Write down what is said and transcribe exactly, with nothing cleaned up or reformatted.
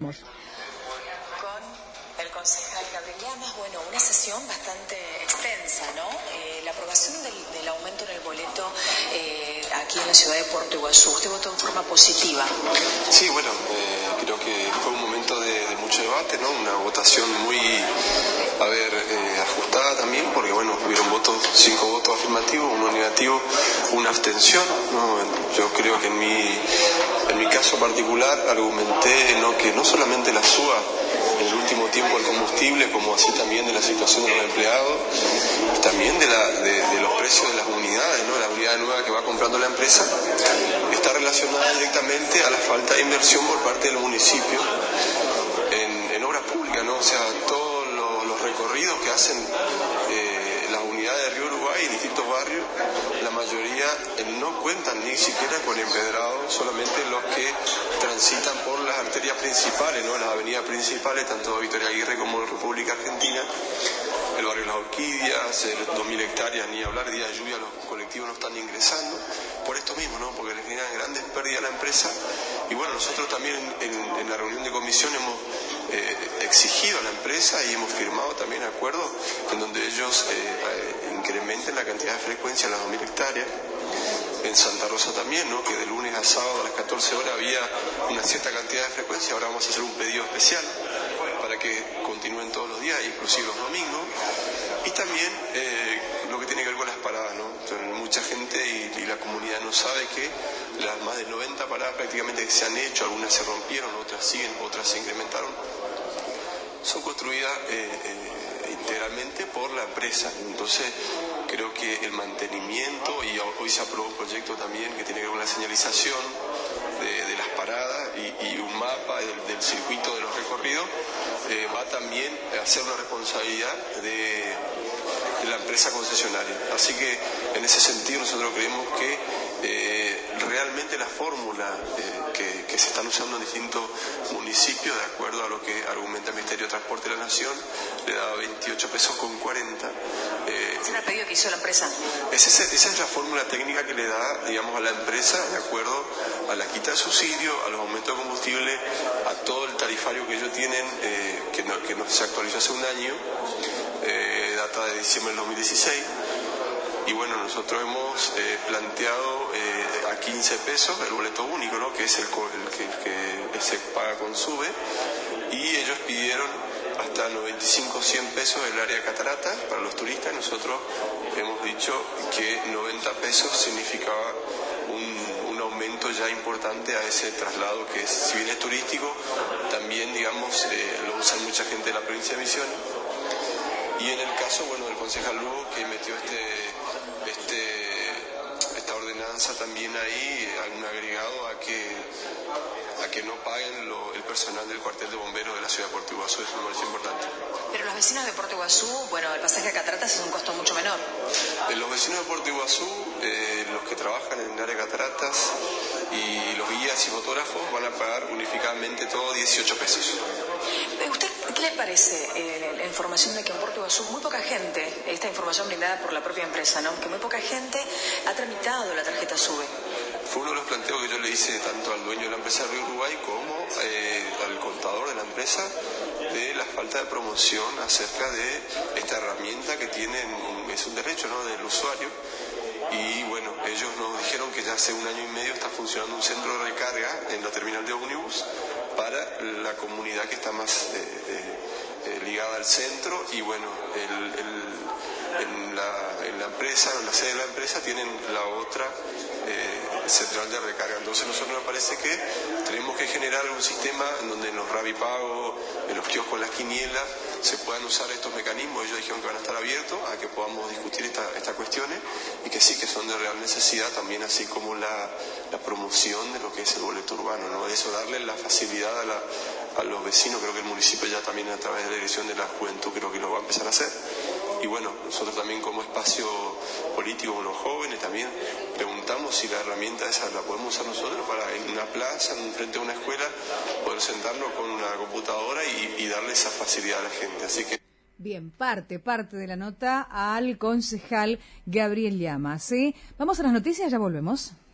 volvemos. Con el concejal Gabriel Llamas, bueno, una sesión bastante extensa, ¿no? Eh, la aprobación del, del aumento en el boleto eh, aquí en la ciudad de Puerto Iguazú, usted votó en forma positiva. Sí, bueno, eh, creo que fue un momento de, de mucho debate, ¿no? Una votación muy, a ver, eh, ajustada también, porque bueno, hubieron votos, cinco votos afirmativos, uno negativo, una abstención, ¿no? Yo creo que en mi, en mi caso particular argumenté, ¿no?, que no solamente la suba en el último tiempo el combustible, como así también de la situación de los empleados, y también de, la, de, de los precios de las unidades, ¿no? La unidad nueva que va comprando la empresa, está relacionada directamente a la falta de inversión por parte del municipio en, en obras públicas, ¿no? O sea, todos los, los recorridos que hacen eh, las unidades de Río Uruguay y distintos barrios, la mayoría eh, no cuentan ni siquiera con empedrado, solamente los que transitan por las arterias principales, ¿no? Las avenidas principales, tanto de Victoria Aguirre como de República Argentina, el barrio Las Orquídeas, el dos mil hectáreas, ni hablar, día de lluvia los colectivos no están ingresando, por esto mismo, ¿no? Porque le generan grandes pérdidas a la empresa. Y bueno, nosotros también en, en la reunión de comisión hemos eh, exigido a la empresa y hemos firmado también acuerdos en donde ellos eh, eh, incrementen la cantidad de frecuencia a las dos mil hectáreas. En Santa Rosa también, ¿no?, que de lunes a sábado a las catorce horas había una cierta cantidad de frecuencia. Ahora vamos a hacer un pedido especial para que continúen todos los días, inclusive los domingos. Y también eh, lo que tiene que ver con las paradas, ¿no? Entonces, mucha gente y, y la comunidad no sabe que las más de noventa paradas prácticamente que se han hecho, algunas se rompieron, otras siguen, otras se incrementaron, son construidas eh, eh, integralmente por la empresa. Entonces creo que el mantenimiento, y hoy se aprobó un proyecto también que tiene que ver con la señalización de, de las paradas y, y un mapa del, del circuito de los recorridos, eh, va también a ser una responsabilidad de, de la empresa concesionaria. Así que en ese sentido nosotros creemos que eh, realmente la fórmula eh, que, que se están usando en distintos municipios, de acuerdo a lo que argumenta el Ministerio de Transporte de la Nación, le da veintiocho pesos con cuarenta. Eh, ¿Ese era el pedido que hizo la empresa? Esa es, esa es la fórmula técnica que le da, digamos, a la empresa, de acuerdo a la quita de subsidio, a los aumentos de combustible, a todo el tarifario que ellos tienen, eh, que, no, que no se actualizó hace un año, eh, data de diciembre del dos mil dieciséis. Y bueno, nosotros hemos eh, planteado eh, a quince pesos el boleto único, ¿no?, que es el, el que, que se paga con SUBE, y ellos pidieron hasta noventa y cinco, cien pesos el área de cataratas para los turistas. Nosotros hemos dicho que noventa pesos significaba un, un aumento ya importante a ese traslado, que es, si bien es turístico, también, digamos, eh, lo usan mucha gente de la provincia de Misiones. Y en el caso, bueno, del concejal Lugo, que metió este, este, esta ordenanza también ahí, algún agregado a que, a que no paguen lo, el personal del cuartel de bomberos de la ciudad de Puerto Iguazú. Eso me parece importante. Pero los vecinos de Puerto Iguazú, bueno, el pasaje a Cataratas es un costo mucho menor. Eh, los vecinos de Puerto Iguazú, eh, los que trabajan en el área de Cataratas y los guías y fotógrafos, van a pagar unificadamente todo dieciocho pesos. ¿Usted qué le parece eh, la información de que en Puerto Iguazú muy poca gente, esta información brindada por la propia empresa, ¿no?, que muy poca gente ha tramitado la tarjeta SUBE? Fue uno de los planteos que yo le hice tanto al dueño de la empresa Río Uruguay como eh, al contador de la empresa, de la falta de promoción acerca de esta herramienta que tienen, es un derecho, ¿no?, del usuario. Y bueno, ellos nos dijeron que ya hace un año y medio está funcionando un centro de recarga en la terminal de ómnibus para la comunidad que está más eh, eh, ligada al centro. Y bueno, el, el, en, la, en la empresa, en la sede de la empresa, tienen la otra eh, central de recarga. Entonces a nosotros nos parece que tenemos que generar un sistema en donde en los Rabipago, en los kioscos, las quinielas, se puedan usar estos mecanismos. Ellos dijeron que van a estar abiertos a que podamos discutir estas esta cuestiones, y que sí, que son de real necesidad, también así como la, la promoción de lo que es el boleto urbano, ¿no? Eso, darle la facilidad a, la, a los vecinos. Creo que el municipio ya también, a través de la Dirección de la Juventud, creo que lo va a empezar a hacer. Y bueno, nosotros también como espacio político, con los jóvenes, también preguntamos si la herramienta esa la podemos usar nosotros para, en una plaza, en frente a una escuela, poder sentarnos con una computadora y, y darle esa facilidad a la gente. Así que bien, parte, parte de la nota al concejal Gabriel Llamas, ¿sí? Vamos a las noticias, ya volvemos.